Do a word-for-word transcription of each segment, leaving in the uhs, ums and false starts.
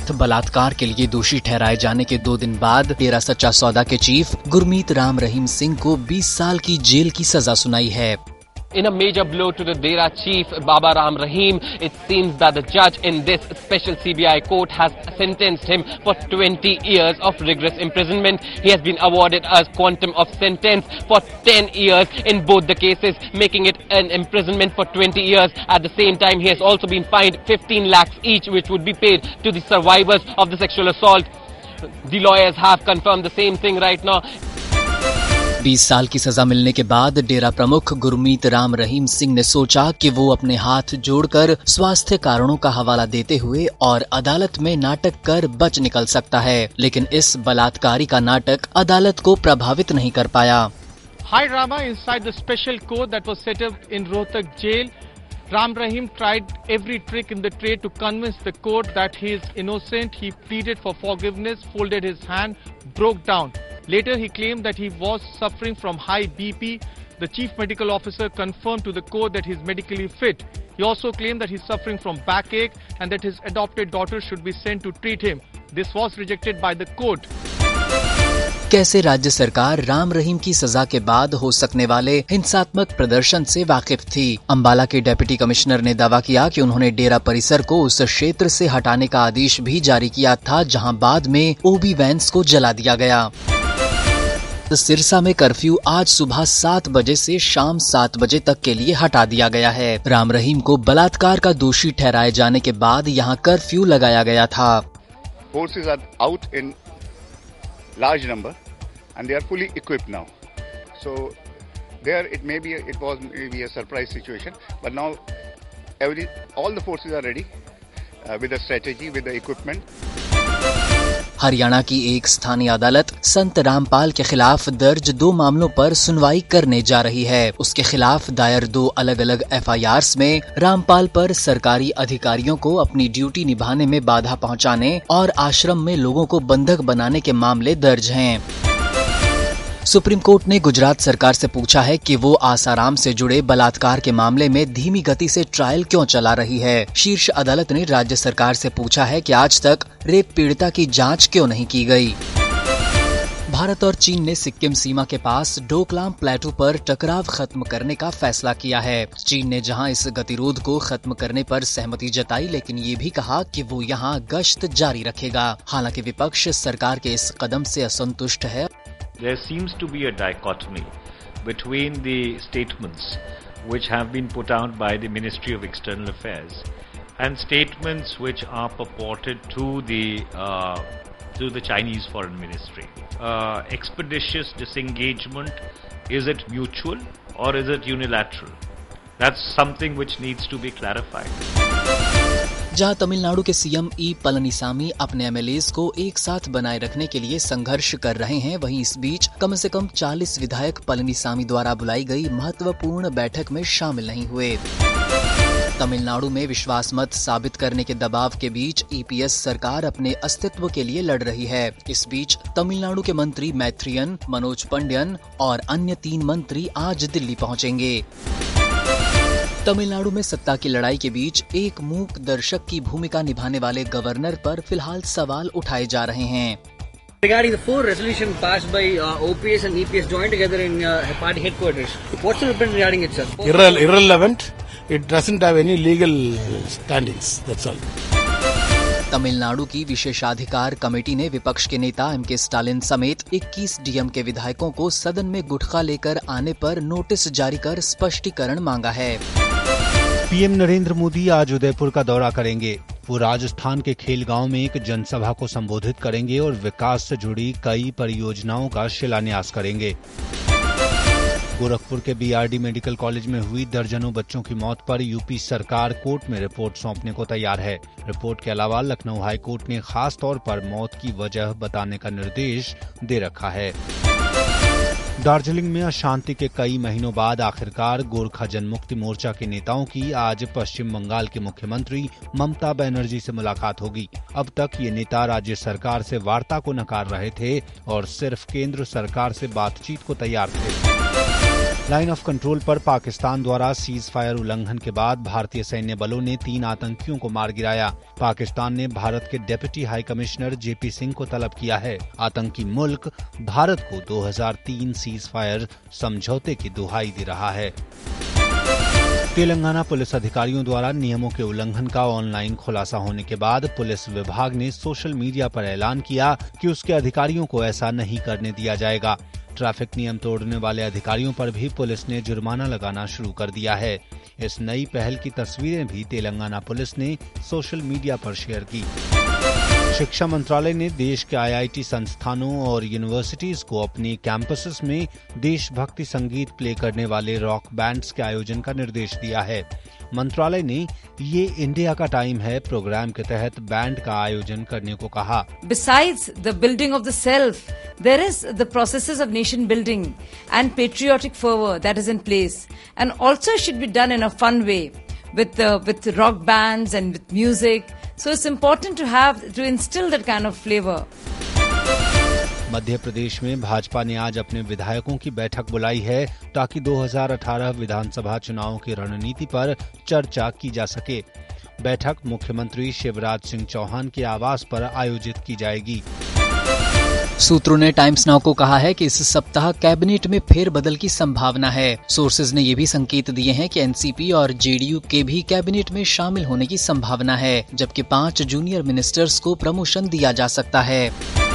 साथ बलात्कार के लिए दोषी ठहराए जाने के दो दिन बाद डेरा सच्चा सौदा के चीफ गुरमीत राम रहीम सिंह को बीस साल की जेल की सजा सुनाई है। In a major blow to the Dera chief, Baba Ram Rahim, it seems that the judge in this special C B I court has sentenced him for twenty years of rigorous imprisonment. He has been awarded a quantum of sentence for ten years in both the cases, making it an imprisonment for twenty years. At the same time, he has also been fined fifteen lakhs each, which would be paid to the survivors of the sexual assault. The lawyers have confirmed the same thing right now. बीस साल की सजा मिलने के बाद डेरा प्रमुख गुरमीत राम रहीम सिंह ने सोचा कि वो अपने हाथ जोड़कर स्वास्थ्य कारणों का हवाला देते हुए और अदालत में नाटक कर बच निकल सकता है, लेकिन इस बलात्कारी का नाटक अदालत को प्रभावित नहीं कर पाया। High drama inside the special court that was set up in Rohtak jail. Ram Rahim tried every trick in the trade to convince the court that he is innocent. He pleaded for forgiveness, folded his hand, broke down. Later, he claimed that he was suffering from high B P. The chief medical officer confirmed to the court that he is medically fit. He also claimed that he is suffering from backache and that his adopted daughter should be sent to treat him. This was rejected by the court. कैसे राज्य सरकार राम रहीम की सजा के बाद हो सकने वाले हिंसात्मक प्रदर्शन से वाकिफ थी। अंबाला के डिप्टी कमिश्नर ने दावा किया कि उन्होंने डेरा परिसर को उस क्षेत्र से हटाने का आदेश भी जारी किया था, जहां बाद में ओबी वैन्स को जला दिया गया। सिरसा में कर्फ्यू आज सुबह सात बजे से शाम सात बजे तक के लिए हटा दिया गया है। राम रहीम को बलात्कार का दोषी ठहराए जाने के बाद यहां कर्फ्यू लगाया गया था। Forces are out in large number and they are fully equipped now. So there it may be a, it was maybe a surprise situation, but now every all the forces are ready uh, with the strategy, with the equipment. Haryana की एक स्थानीय अदालत संत रामपाल के खिलाफ दर्ज दो मामलों पर सुनवाई करने जा रही है। उसके खिलाफ दायर दो अलग अलग एफ आई आर्स में रामपाल पर सरकारी अधिकारियों को अपनी ड्यूटी निभाने में बाधा पहुंचाने और आश्रम में लोगों को बंधक बनाने के मामले दर्ज हैं। सुप्रीम कोर्ट ने गुजरात सरकार से पूछा है कि वो आसाराम से जुड़े बलात्कार के मामले में धीमी गति से ट्रायल क्यों चला रही है। शीर्ष अदालत ने राज्य सरकार से पूछा है कि आज तक रेप पीड़िता की जांच क्यों नहीं की गई। भारत और चीन ने सिक्किम सीमा के पास डोकलाम प्लेटू पर टकराव खत्म करने का फैसला किया है। चीन ने जहां इस गतिरोध को खत्म करने पर सहमति जताई, लेकिन ये भी कहा कि वो यहां गश्त जारी रखेगा। हालांकि विपक्ष सरकार के इस कदम से असंतुष्ट है। There seems to be a dichotomy between the statements which have been put out by the Ministry of External Affairs and statements which are purported to the uh, to the Chinese Foreign Ministry. Uh, expeditious disengagement, is it mutual or is it unilateral? That's something which needs to be clarified. जहां तमिलनाडु के CM ई पलनीसामी अपने MLAs को एक साथ बनाए रखने के लिए संघर्ष कर रहे हैं, वहीं इस बीच कम से कम चालीस विधायक पलनीसामी द्वारा बुलाई गई महत्वपूर्ण बैठक में शामिल नहीं हुए। तमिलनाडु में विश्वास मत साबित करने के दबाव के बीच ईपीएस सरकार अपने अस्तित्व के लिए लड़ रही है। इस बीच तमिलनाडु के मंत्री मैथ्रियन, मनोज पंडियन और अन्य तीन मंत्री आज दिल्ली पहुंचेंगे। तमिलनाडु में सत्ता की लड़ाई के बीच एक मूक दर्शक की भूमिका निभाने वाले गवर्नर पर फिलहाल सवाल उठाए जा रहे हैं। Regarding the four resolution passed by uh, O P S and E P S joined together in uh, party headquarters, what's your opinion regarding it, sir? Irre- irrelevant. It doesn't have any legal standings. That's all. Tamil Nadu की विशेषाधिकार committee ने विपक्ष के नेता M के Stalin समेत इक्कीस DM के विधायकों को सदन में गुटखा लेकर आने पर नोटिस जारी कर स्पष्टीकरण मांगा है। पीएम नरेंद्र मोदी आज उदयपुर का दौरा करेंगे। वो राजस्थान के खेलगांव में एक जनसभा को संबोधित करेंगे और विकास से जुड़ी कई परियोजनाओं का शिलान्यास करेंगे। गोरखपुर के बीआरडी मेडिकल कॉलेज में हुई दर्जनों बच्चों की मौत पर यूपी सरकार कोर्ट में रिपोर्ट सौंपने को तैयार है। रिपोर्ट के अलावा लखनऊ हाई कोर्ट ने खास तौर पर मौत की वजह बताने का निर्देश दे रखा है। दार्जिलिंग में अशांति के कई महीनों बाद आखिरकार गोरखा जनमुक्ति मोर्चा के नेताओं की आज पश्चिम बंगाल के मुख्यमंत्री ममता बनर्जी से मुलाकात होगी। अब तक ये नेता राज्य सरकार से वार्ता को नकार रहे थे और सिर्फ केंद्र सरकार से बातचीत को तैयार थे। लाइन ऑफ कंट्रोल पर पाकिस्तान द्वारा सीज फायर उल्लंघन के बाद भारतीय सैन्य बलों ने तीन आतंकियों को मार गिराया। पाकिस्तान ने भारत के deputy high commissioner JP Singh को तलब किया है। आतंकी मुल्क भारत को दो हज़ार तीन सीज फायर समझौते की दुहाई दे रहा है। तेलंगाना पुलिस अधिकारियों द्वारा नियमों के उल्लंघन का ऑनलाइन खुलासा होने के बाद पुलिस विभाग ने सोशल मीडिया पर ऐलान किया कि उसके अधिकारियों को ऐसा नहीं करने दिया जाएगा। ट्रैफिक नियम तोड़ने वाले अधिकारियों पर भी पुलिस ने जुर्माना लगाना शुरू कर दिया है। इस नई पहल की तस्वीरें भी तेलंगाना पुलिस ने सोशल मीडिया पर शेयर की। शिक्षा मंत्रालय ने देश के आई आई टी संस्थानों और यूनिवर्सिटीज को अपने कैंपसेस में देशभक्ति संगीत प्ले करने वाले रॉक बैंड्स के आयोजन का निर्देश दिया है। मंत्रालय ने ये इंडिया का टाइम है प्रोग्राम के तहत बैंड का आयोजन करने को कहा। Besides the building of the self, there is the processes of nation building and patriotic fervor that is in place, and also should be done in a fun way with uh, with rock bands and with music. So it's important to have to instill that kind of flavor. Madhya Pradesh में भाजपा ने आज अपने विधायकों की बैठक बुलाई है ताकि दो हज़ार अठारह विधानसभा चुनाव की रणनीति पर चर्चा की जा सके। बैठक मुख्यमंत्री शिवराज सिंह चौहान के आवास पर आयोजित की जाएगी। सूत्रों ने टाइम्स नाउ को कहा है कि इस सप्ताह कैबिनेट में फेरबदल की संभावना है। सोर्सेज ने ये भी संकेत दिए हैं कि एन सी पी और जे डी यू के भी कैबिनेट में शामिल होने की संभावना है, जबकि पांच जूनियर मिनिस्टर्स को प्रमोशन दिया जा सकता है।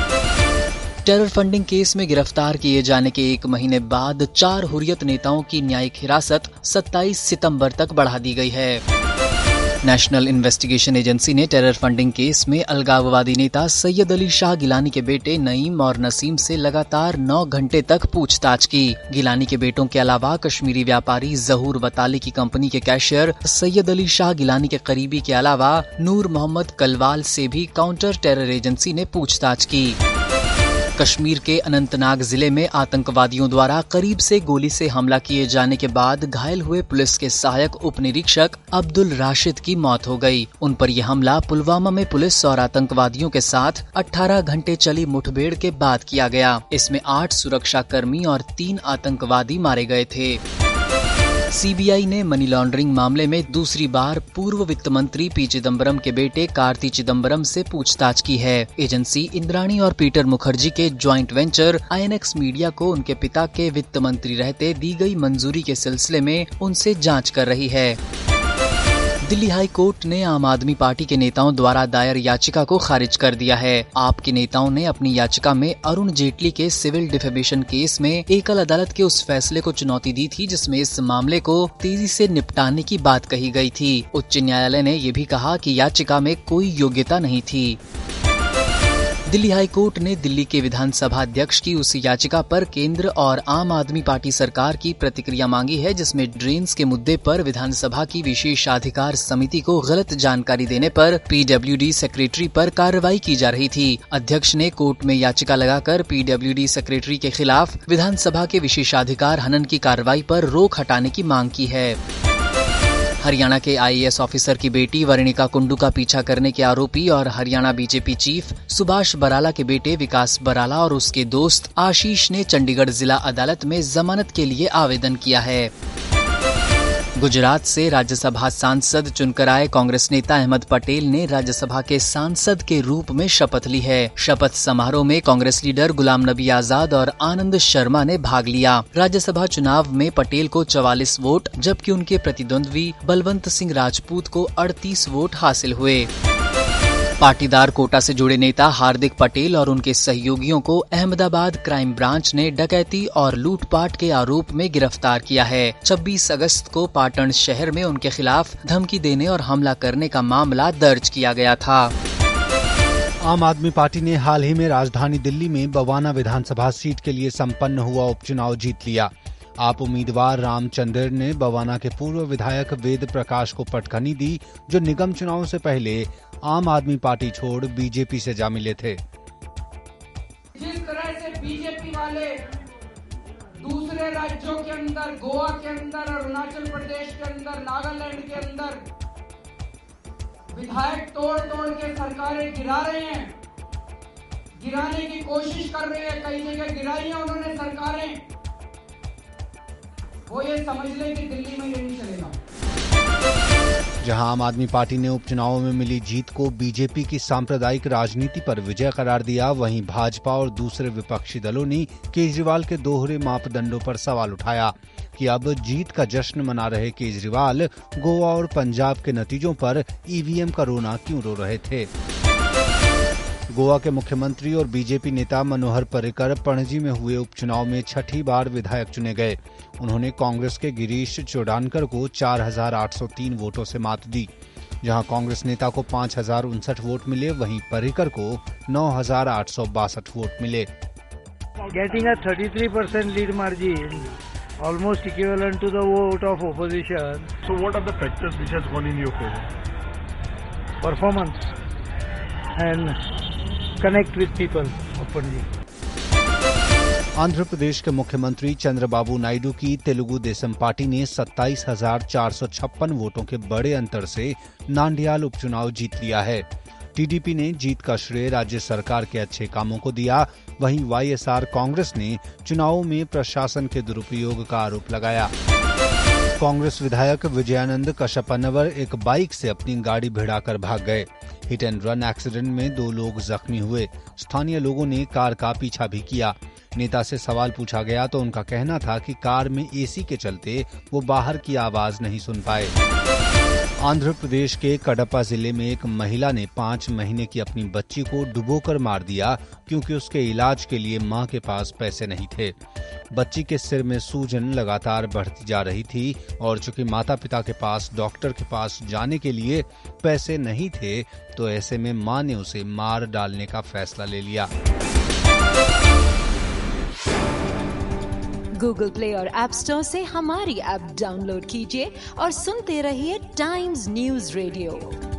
टेरर फंडिंग केस में गिरफ्तार किए जाने के एक महीने बाद चार हुर्रियत नेताओं की न्यायिक हिरासत सत्ताईस सितंबर तक बढ़ा दी गई है। नेशनल इन्वेस्टिगेशन एजेंसी ने टेरर फंडिंग केस में अलगाववादी नेता सैयद अली शाह गिलानी के बेटे नईम और नसीम से लगातार नौ घंटे तक पूछताछ की। गिलानी के बेटों के अलावा कश्मीरी व्यापारी जहूर वताली की कंपनी के कैशियर सैयद अली शाह गिलानी के करीबी के अलावा नूर मोहम्मद कलवाल से भी काउंटर टेरर एजेंसी ने पूछताछ की। कश्मीर के अनंतनाग जिले में आतंकवादियों द्वारा करीब से गोली से हमला किए जाने के बाद घायल हुए पुलिस के सहायक उप निरीक्षक अब्दुल राशिद की मौत हो गई। उन पर यह हमला पुलवामा में पुलिस और आतंकवादियों के साथ अठारह घंटे चली मुठभेड़ के बाद किया गया। इसमें आठ सुरक्षा कर्मी और तीन आतंकवादी मारे गए थे। सी बी आई ने मनी लॉन्ड्रिंग मामले में दूसरी बार पूर्व वित्त मंत्री पी चिदम्बरम के बेटे कार्ति चिदम्बरम से पूछताछ की है। एजेंसी इंद्राणी और पीटर मुखर्जी के joint venture I N X media को उनके पिता के वित्त मंत्री रहते दी गई मंजूरी के सिलसिले में उनसे जांच कर रही है। दिल्ली हाई कोर्ट ने आम आदमी पार्टी के नेताओं द्वारा दायर याचिका को खारिज कर दिया है। आप के नेताओं ने अपनी याचिका में अरुण जेटली के सिविल डिफेमेशन केस में एकल अदालत के उस फैसले को चुनौती दी थी जिसमें इस मामले को तेजी से निपटाने की बात कही गई थी। उच्च न्यायालय ने ये भी कहा कि याचिका में कोई योग्यता नहीं थी। दिल्ली हाई कोर्ट ने दिल्ली के विधानसभा अध्यक्ष की उस याचिका पर केंद्र और आम आदमी पार्टी सरकार की प्रतिक्रिया मांगी है जिसमें ड्रेन्स के मुद्दे पर विधानसभा की विशेषाधिकार समिति को गलत जानकारी देने पर पी डब्ल्यू डी सेक्रेटरी पर कार्रवाई की जा रही थी। अध्यक्ष ने कोर्ट में याचिका लगाकर पी डब्ल्यू डी सेक्रेटरी के खिलाफ विधानसभा के विशेषाधिकार हनन की कार्रवाई पर रोक हटाने की मांग की है। हरियाणा के आई ए एस ऑफिसर की बेटी वरणिका कुंडू का पीछा करने के आरोपी और Haryana B J P chief Subhash Barala के बेटे विकास बराला और उसके दोस्त आशीष ने चंडीगढ़ जिला अदालत में जमानत के लिए आवेदन किया है। गुजरात से राज्यसभा सांसद चुनकर आए कांग्रेस नेता अहमद पटेल ने राज्यसभा के सांसद के रूप में शपथ ली है। शपथ समारोह में कांग्रेस लीडर गुलाम नबी आजाद और आनंद शर्मा ने भाग लिया। राज्यसभा चुनाव में पटेल को चवालीस वोट जबकि उनके प्रतिद्वंद्वी बलवंत सिंह राजपूत को अड़तीस वोट हासिल हुए। पाटीदार कोटा से जुड़े नेता हार्दिक पटेल और उनके सहयोगियों को अहमदाबाद क्राइम ब्रांच ने डकैती और लूटपाट के आरोप में गिरफ्तार किया है। छब्बीस अगस्त को पाटन शहर में उनके खिलाफ धमकी देने और हमला करने का मामला दर्ज किया गया था। आम आदमी पार्टी ने हाल ही में राजधानी दिल्ली में बवाना विधानसभा सीट के लिए संपन्न हुआ उपचुनाव जीत लिया। आप उम्मीदवार रामचंद्र ने बवाना के पूर्व विधायक वेद प्रकाश को पटखनी दी जो निगम चुनाव से पहले आम आदमी पार्टी छोड़ बीजेपी से जा मिले थे। जिस तरह से बीजेपी वाले दूसरे राज्यों के अंदर, गोवा के अंदर, अरुणाचल प्रदेश के अंदर, नागालैंड के अंदर विधायक तोड़ तोड़ के सरकारें गिरा रहे हैं, गिराने की कोशिश कर रहे हैं, कई जगह गिराई है उन्होंने सरकारें। वो ये समझ ले कि दिल्ली में ये नहीं चलेगा। जहां आम आदमी पार्टी ने उपचुनावों में मिली जीत को बीजेपी की सांप्रदायिक राजनीति पर विजय करार दिया, वहीं भाजपा और दूसरे विपक्षी दलों ने केजरीवाल के दोहरे मापदंडों पर सवाल उठाया कि अब जीत का जश्न मना रहे केजरीवाल गोवा और पंजाब के नतीजों पर ईवीएम का रोना क्यों रो रहे थे। गोवा के मुख्यमंत्री और बीजेपी नेता मनोहर पर्रिकर पणजी में हुए उपचुनाव में छठी बार विधायक चुने गए। उन्होंने कांग्रेस के गिरीश चोडानकर को चार हजार आठ सौ तीन वोटों से मात दी। जहां कांग्रेस नेता को पाँच हजार उनसठ वोट मिले, वहीं पर्रिकर को नौ हजार आठ सौ बासठ वोट मिले। Getting a thirty-three percent lead margin, almost equivalent to the vote of opposition. So what are the factors which has gone in your favor? Performance and connect with people openly. Andhra Pradesh के मुख्यमंत्री चंद्रबाबू नायडू की Telugu Desam party ने सत्ताईस हजार चार सौ छप्पन वोटों के बड़े अंतर से नांडियाल उपचुनाव जीत लिया है। टीडीपी ने जीत का श्रेय राज्य सरकार के अच्छे कामों को दिया, वहीं वाईएसआर कांग्रेस ने चुनावों में प्रशासन के दुरुपयोग का आरोप लगाया। कांग्रेस विधायक विजयानंद कश्यपनवर एक बाइक से अपनी गाड़ी भिड़ाकर भाग गए। हिट एंड रन एक्सीडेंट में दो लोग जख्मी हुए। स्थानीय लोगों ने कार का पीछा भी किया। नेता से सवाल पूछा गया तो उनका कहना था कि कार में एसी के चलते वो बाहर की आवाज नहीं सुन पाए। आंध्र प्रदेश के कडपा जिले में एक महिला ने पाँच महीने की अपनी बच्ची को डुबोकर मार दिया क्योंकि उसके इलाज के लिए मां के पास पैसे नहीं थे। बच्ची के सिर में सूजन लगातार बढ़ती जा रही थी और चूंकि माता पिता के पास डॉक्टर के पास जाने के लिए पैसे नहीं थे तो ऐसे में मां ने उसे मार डालने का फैसला ले लिया। गूगल प्ले और ऐप स्टोर से हमारी ऐप डाउनलोड कीजिए और सुनते रहिए टाइम्स न्यूज रेडियो।